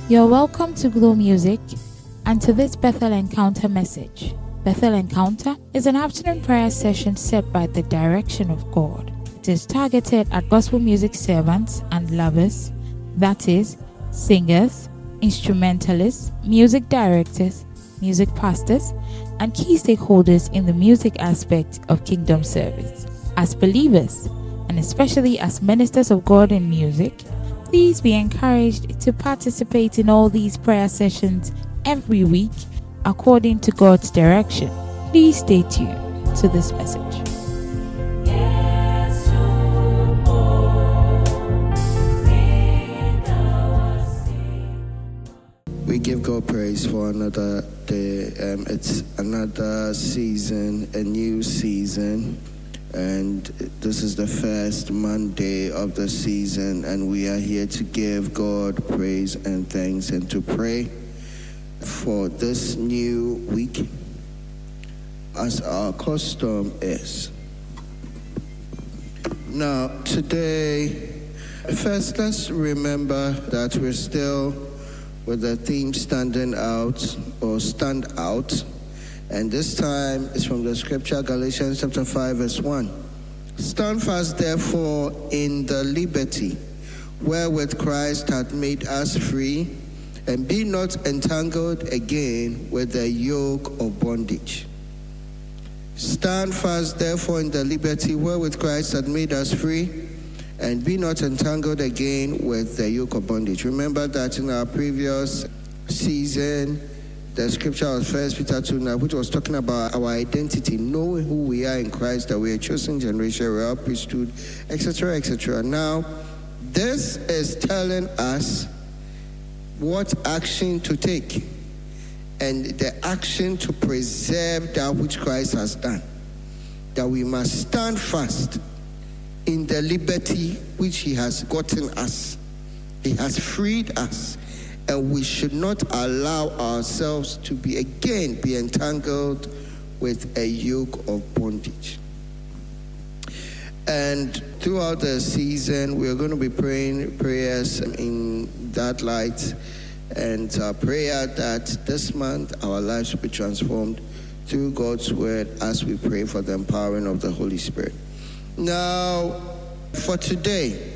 You're welcome to Glow Music and to this Bethel Encounter message. Bethel Encounter is an afternoon prayer session set by the direction of God. It is targeted at gospel music servants and lovers, that is, singers, instrumentalists, music directors, music pastors, and key stakeholders in the music aspect of kingdom service. As believers, and especially as ministers of God in music, please be encouraged to participate in all these prayer sessions every week according to God's direction. Please stay tuned to this message. We give God praise for another day. It's another season, a new season. And this is the first Monday of the season, and we are here to give God praise and thanks and to pray for this new week, as our custom is. Now, today, first let's remember that we're still with the theme standing out or stand out. And this time is from the scripture, Galatians chapter 5, verse 1. Stand fast, therefore, in the liberty wherewith Christ hath made us free, and be not entangled again with the yoke of bondage. Stand fast, therefore, in the liberty wherewith Christ hath made us free, and be not entangled again with the yoke of bondage. Remember that in our previous season, the scripture was 1 Peter 2, which was talking about our identity, knowing who we are in Christ, that we are a chosen generation, we are a priesthood, etc., etc. Now, this is telling us what action to take, and the action to preserve that which Christ has done. That we must stand fast in the liberty which He has gotten us. He has freed us. And we should not allow ourselves to be entangled with a yoke of bondage. And throughout the season, we're going to be praying prayers in that light, and prayer that this month our lives will be transformed through God's word as we pray for the empowering of the Holy Spirit. Now, for today,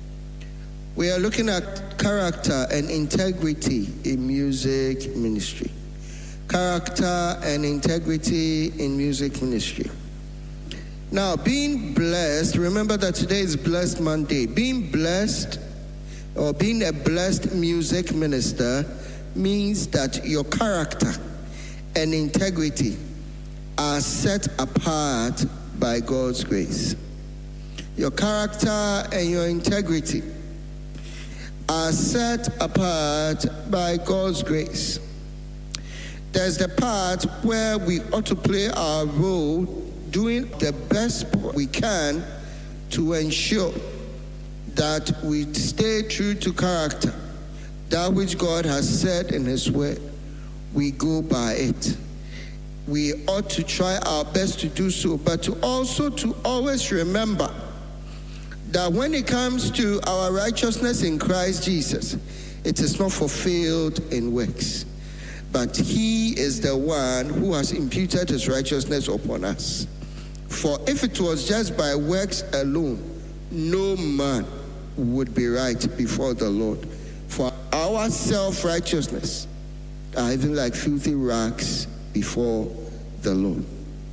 we are looking at character and integrity in music ministry. Character and integrity in music ministry. Now, being blessed, remember that today is Blessed Monday. Being blessed or being a blessed music minister means that your character and integrity are set apart by God's grace. Your character and your integrity are set apart by God's grace. There's the part where we ought to play our role, doing the best we can to ensure that we stay true to character. That which God has said in His word, we go by it. We ought to try our best to do so, but to always remember that when it comes to our righteousness in Christ Jesus, it is not fulfilled in works, but He is the one who has imputed His righteousness upon us. For if it was just by works alone, no man would be right before the Lord. For our self-righteousness are even like filthy rags before the Lord.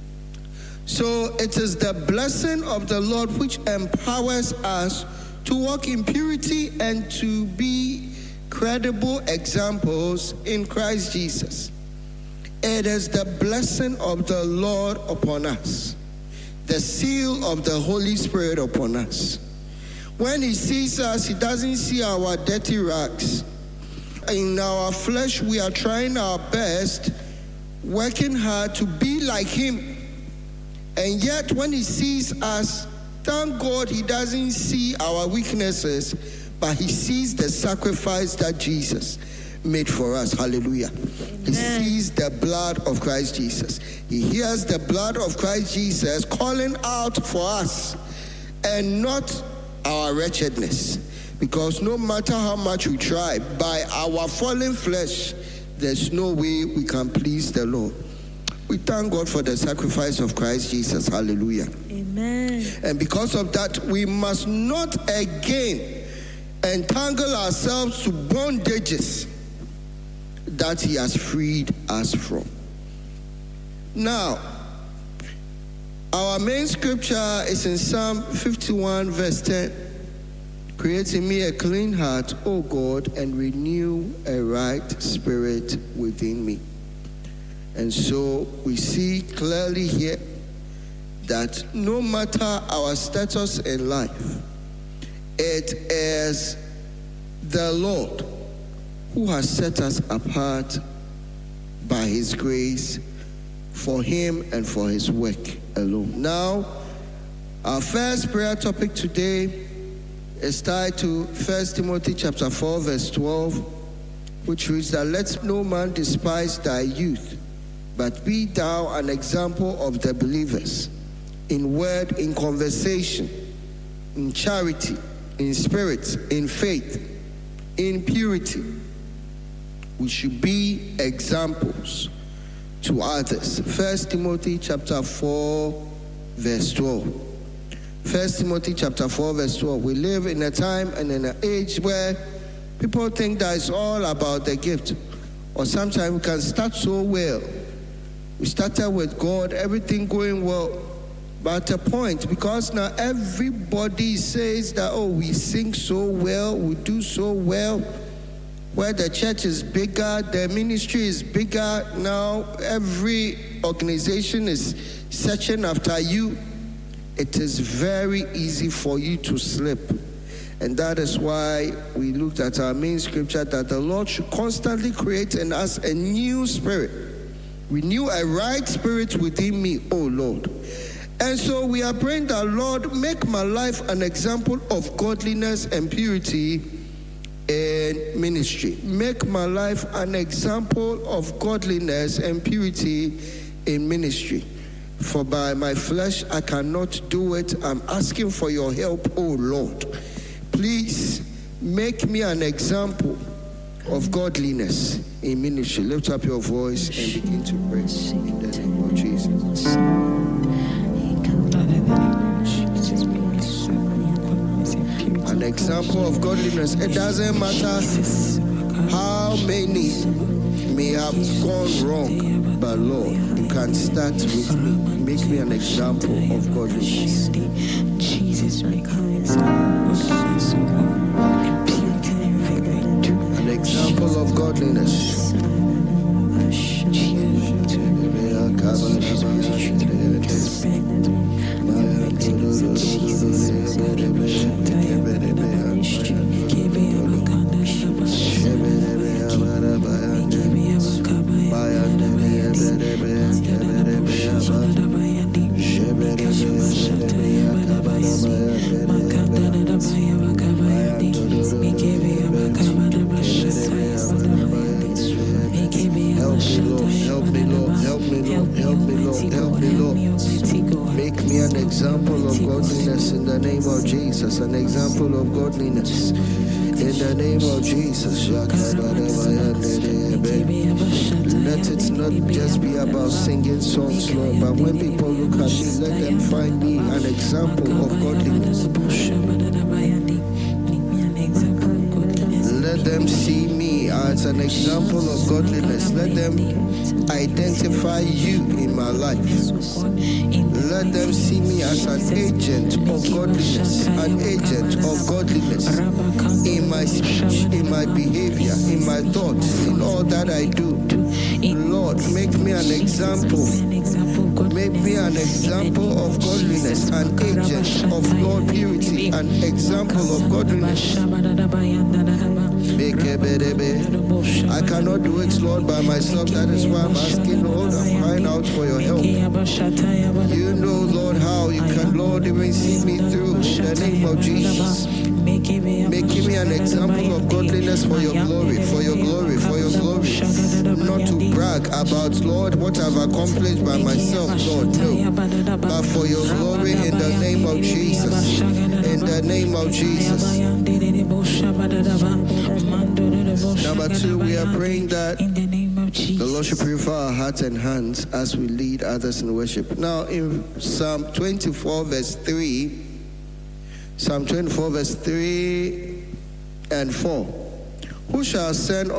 So it is the blessing of the Lord which empowers us to walk in purity and to be credible examples in Christ Jesus. It is the blessing of the Lord upon us, the seal of the Holy Spirit upon us. When He sees us, He doesn't see our dirty rags. In our flesh, we are trying our best, working hard to be like Him. And yet when He sees us, thank God He doesn't see our weaknesses, but He sees the sacrifice that Jesus made for us. Hallelujah. Amen. He sees the blood of Christ Jesus. He hears the blood of Christ Jesus calling out for us and not our wretchedness. Because no matter how much we try, by our fallen flesh, there's no way we can please the Lord. We thank God for the sacrifice of Christ Jesus. Hallelujah. Amen. And because of that, we must not again entangle ourselves to bondages that he has freed us from. Now, our main scripture is in Psalm 51 verse 10. Create in me a clean heart, O God, and renew a right spirit within me. And so we see clearly here that no matter our status in life, it is the Lord who has set us apart by his grace for him and for his work alone. Now, our first prayer topic today is tied to 1 Timothy chapter 4 verse 12, which reads that let no man despise thy youth, but be thou an example of the believers, in word, in conversation, in charity, in spirit, in faith, in purity. We should be examples to others. 1 Timothy chapter 4 verse 12. 1 Timothy chapter 4 verse 12. We live in a time and in an age where people think that it's all about the gift. Or sometimes we can start so well. We started with God, everything going well. But at a point, because now everybody says that, oh, we sing so well, we do so well, where the church is bigger, the ministry is bigger, now every organization is searching after you. It is very easy for you to slip. And that is why we looked at our main scripture that the Lord should constantly create in us a new spirit. Renew a right spirit within me, O Lord. And so we are praying that, Lord, make my life an example of godliness and purity in ministry. Make my life an example of godliness and purity in ministry. For by my flesh I cannot do it. I'm asking for your help, O Lord. Please make me an example of godliness in ministry. Lift up your voice and begin to pray in the name of Jesus. An example of godliness. It doesn't matter how many may have gone wrong, but Lord, you can start with me. Make me an example of godliness. Jesus, make an example of godliness. An example of godliness in the name of Jesus. Let it not just be about singing songs, Lord, but when people look at me, let them find me an example of godliness. Let them see me as an example of godliness. Let them identify you in my life. Let them see me as an agent of godliness, an agent of godliness in my speech, in my behavior, in my thoughts, in all that I do. Lord, make me an example. Make me an example of godliness, an agent of Lord purity, an example of godliness. I cannot do it, Lord, by myself. That is why I'm asking, Lord, I'm crying out for your help. You know, Lord, how you can, Lord, even see me through in the name of Jesus. Making me an example of godliness for your glory, for your glory, for your glory. Not to brag about, Lord, what I've accomplished by myself, Lord, no. But for your glory in the name of Jesus. In the name of Jesus. Number two, we are praying that in the name of the Lord should Jesus. purify our hearts and hands as we lead others in worship. Now, in Psalm 24, verse 3, Psalm 24, verse 3 and 4. Who shall ascend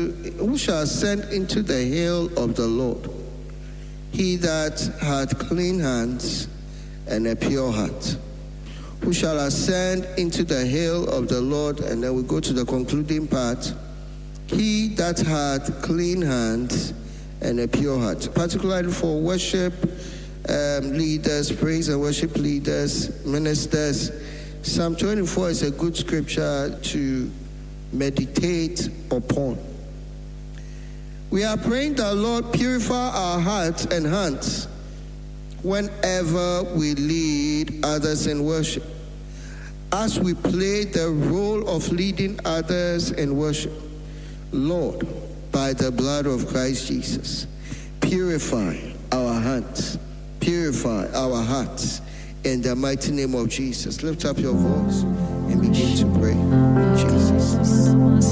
into the hill of the Lord? He that hath clean hands and a pure heart. Who shall ascend into the hill of the Lord? And then we go to the concluding part. He that hath clean hands and a pure heart. Particularly for worship leaders, praise and worship leaders, ministers. Psalm 24 is a good scripture to meditate upon. We are praying that Lord purify our hearts and hands whenever we lead others in worship. As we play the role of leading others in worship, Lord, by the blood of Christ Jesus, purify our hands, purify our hearts in the mighty name of Jesus. Lift up your voice and begin to pray. Jesus.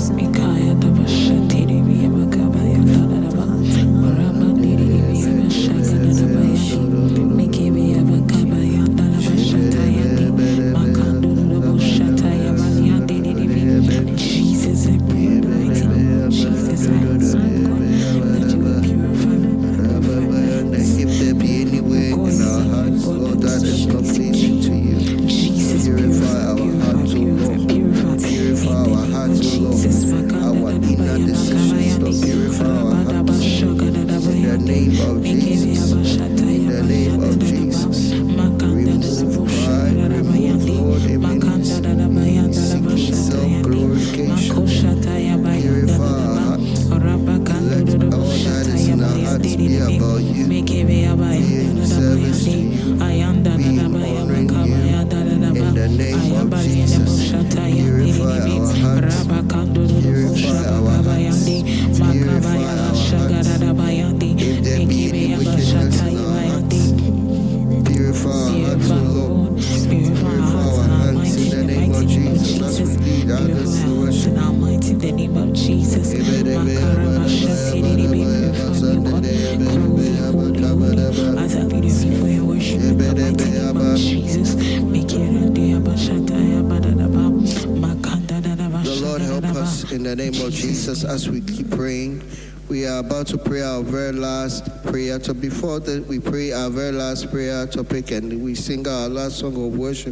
As we keep praying, we are about to pray our very last prayer. So before that, we pray our very last prayer topic and we sing our last song of worship.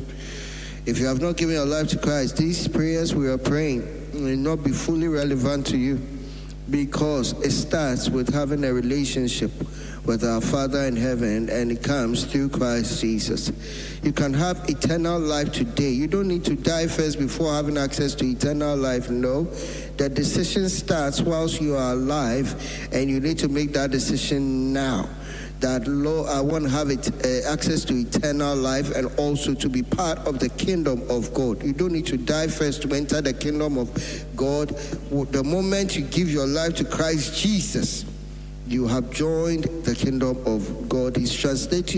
If you have not given your life to Christ, these prayers we are praying may not be fully relevant to you, because it starts with having a relationship with our Father in heaven, and it comes through Christ Jesus. You can have eternal life today. You don't need to die first before having access to eternal life. No, the decision starts whilst you are alive, and you need to make that decision now. That, Lord, I want to have access to eternal life and also to be part of the kingdom of God. You don't need to die first to enter the kingdom of God. The moment you give your life to Christ Jesus, you have joined the kingdom of God. He's translated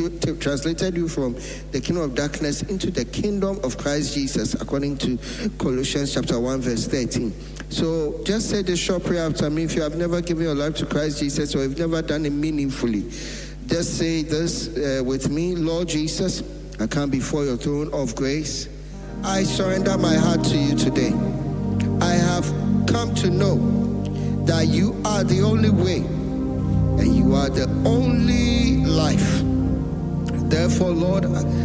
you from the kingdom of darkness into the kingdom of Christ Jesus, according to Colossians chapter 1, verse 13. So just say this short prayer after me. If you have never given your life to Christ Jesus, or you've never done it meaningfully, just say this with me. Lord Jesus, I come before your throne of grace. I surrender my heart to you today. I have come to know that you are the only way and you are the only life. Therefore, Lord,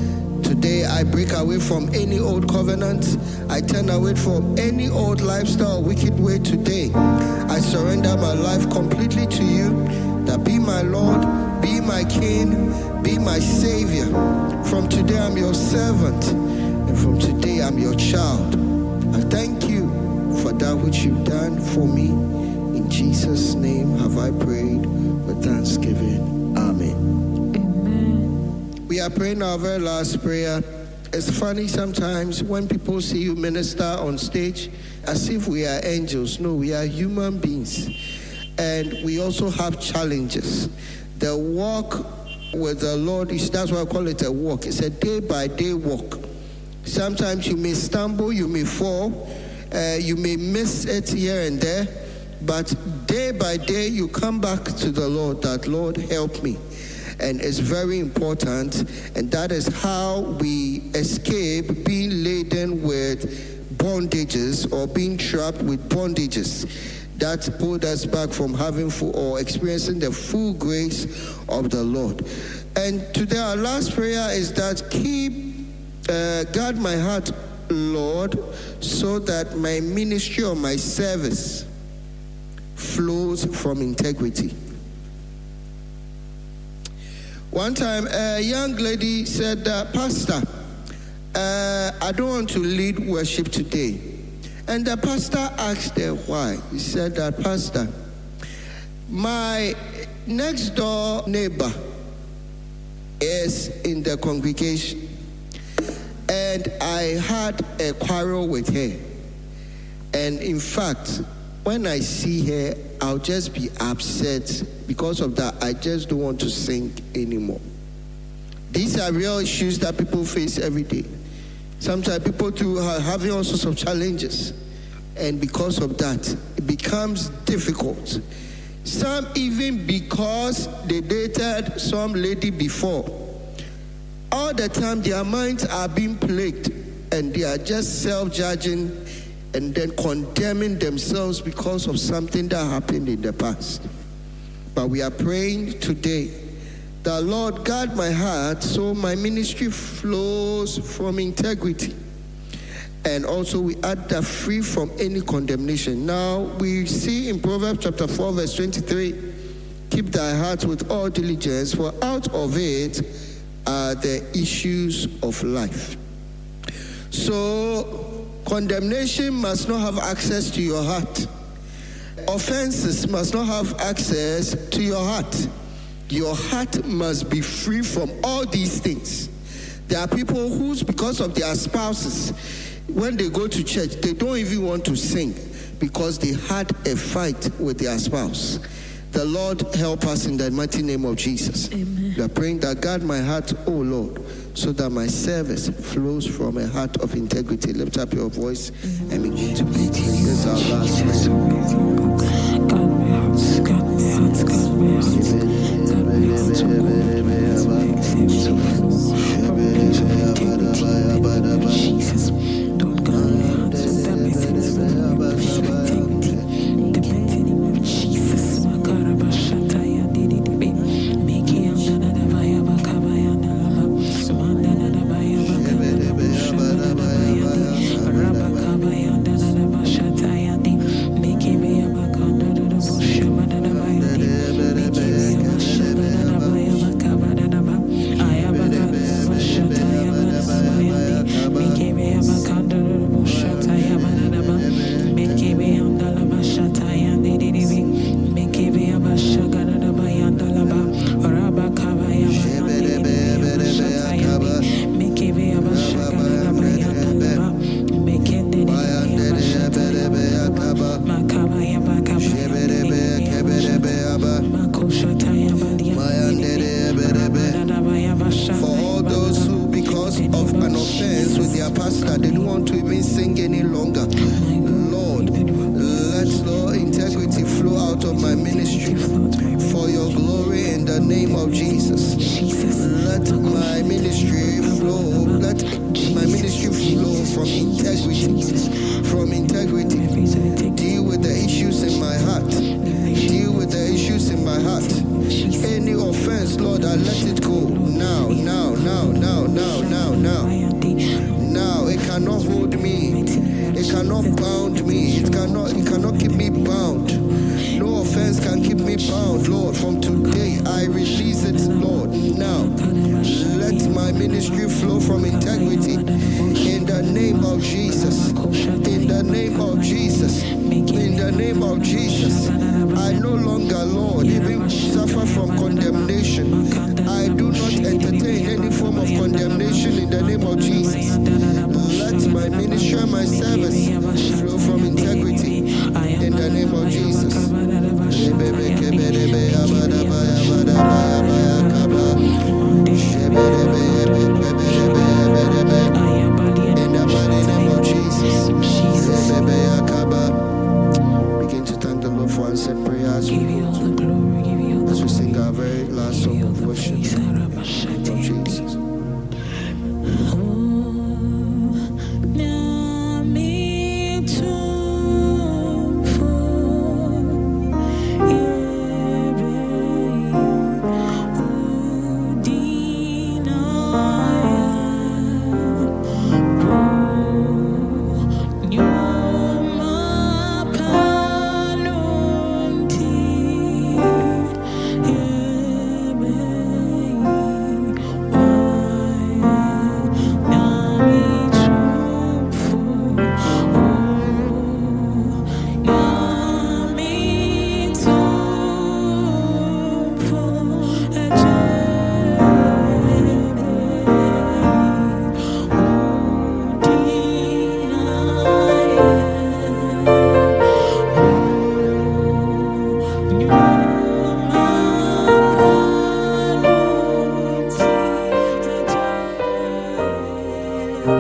today I break away from any old covenant. I turn away from any old lifestyle, wicked way today. I surrender my life completely to you. That be my Lord, be my King, be my Savior. From today I'm your servant, and from today I'm your child. I thank you for that which you've done for me. In Jesus' name have I prayed with thanksgiving. Amen. Amen. We are praying our very last prayer. It's funny sometimes when people see you minister on stage as if we are angels. No, we are human beings. And we also have challenges. The walk with the Lord, that's why I call it a walk. It's a day-by-day walk. Sometimes you may stumble, you may fall, You may miss it here and there, but day by day you come back to the Lord, that Lord help me. And it's very important, and that is how we escape being laden with bondages or being trapped with bondages that pulled us back from having full or experiencing the full grace of the Lord. And today our last prayer is that guard my heart, Lord, so that my ministry or my service flows from integrity. One time, a young lady said, Pastor, I don't want to lead worship today. And the pastor asked her why. He said that, Pastor, my next door neighbor is in the congregation, and I had a quarrel with her. And in fact, when I see her, I'll just be upset. Because of that, I just don't want to sing anymore. These are real issues that people face every day. Sometimes people too are having all sorts of challenges. And because of that, it becomes difficult. Some even because they dated some lady before. All the time their minds are being plagued, and they are just self-judging and then condemning themselves because of something that happened in the past. But we are praying today that, Lord, guard my heart so my ministry flows from integrity. And also we add that free from any condemnation. Now we see in Proverbs chapter 4 verse 23, keep thy heart with all diligence, for out of it are the issues of life. So condemnation must not have access to your heart. Offenses must not have access to your heart. Your heart must be free from all these things. There are people who, because of their spouses, when they go to church, they don't even want to sing because they had a fight with their spouse. The Lord help us in the mighty name of Jesus. Amen. We are praying that guard my heart, O Lord, so that my service flows from a heart of integrity. Lift up your voice and begin to pray. This is our last prayer. God, my heart, God, my heart, God, my heart, God, my heart, so good. Let's make service of from a place of integrity in the name of Jesus. Lord, God, my heart, so that my service flows from a place of integrity in the mighty name of Jesus. Makarabashataya dididibi, Miki andadabaya bakabaya nalaba, mandadabaya bakabaya shabadabaya di, rabakabaya dadabashataya di, Miki beya bakandadaba shabadabaya di, Miki beya shabadabaya bakabadaba, ayabakabaya shataya badabaya di, Miki beya bakandadaba shataya badaba, Miki beya andalaba shataya dididibi, Miki beya bashagadabaya andalaba, rabakabaya bakandadaba shataya di, Miki beya bashagadabaya andalaba, Miki dididibi bashataya makabaya bakabaya makoshataya For all those who, because of an offense with their pastor, they don't want to even sing any longer, Lord, let Lord integrity flow out of my ministry for your glory in the name of Jesus. Let my ministry flow. Let my ministry flow from integrity. From integrity. Deal with the issues in my heart. Deal with the issues in my heart. Any offense, Lord, I let it go. Now. Now, it cannot hold me. It cannot bound me. It cannot keep me bound. No offense can keep me bound, Lord. From today, I release it, Lord. Now, let my ministry flow from integrity. In the name of Jesus. In the name of Jesus. In the name of Jesus. I no longer, Lord, even suffer from condemnation. I do not entertain any form of condemnation in the name of Jesus. Let my ministry and my service flow from integrity in the name of Jesus. In the mighty name of Jesus.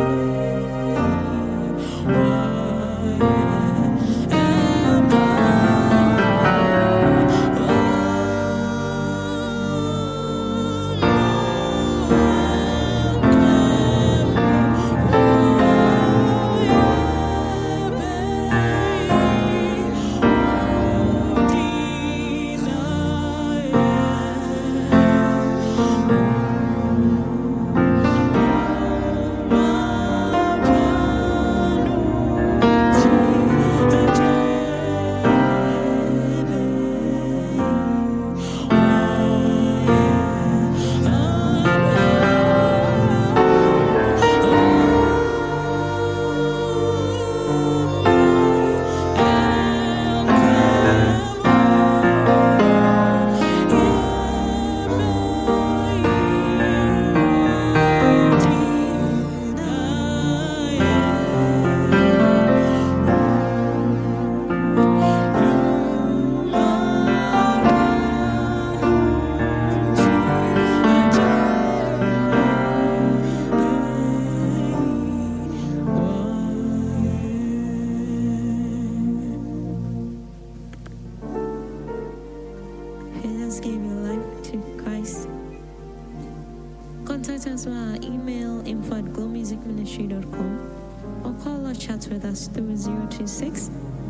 Gave your life to Christ. Contact us via email info@glowmusicministry.com or call or chat with us through 026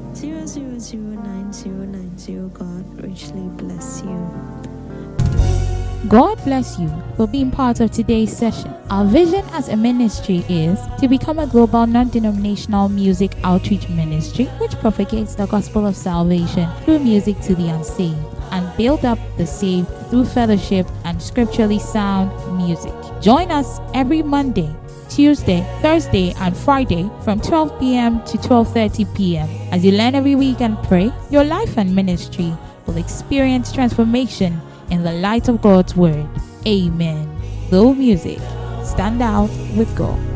0009090. God richly bless you. God bless you for being part of today's session. Our vision as a ministry is to become a global non-denominational music outreach ministry which propagates the gospel of salvation through music to the unsaved and build up the saved through fellowship and scripturally sound music. Join us every Monday, Tuesday, Thursday, and Friday from 12 p.m. to 12:30 p.m. As you learn every week and pray, your life and ministry will experience transformation in the light of God's word. Amen. Glow Music. Stand out with God.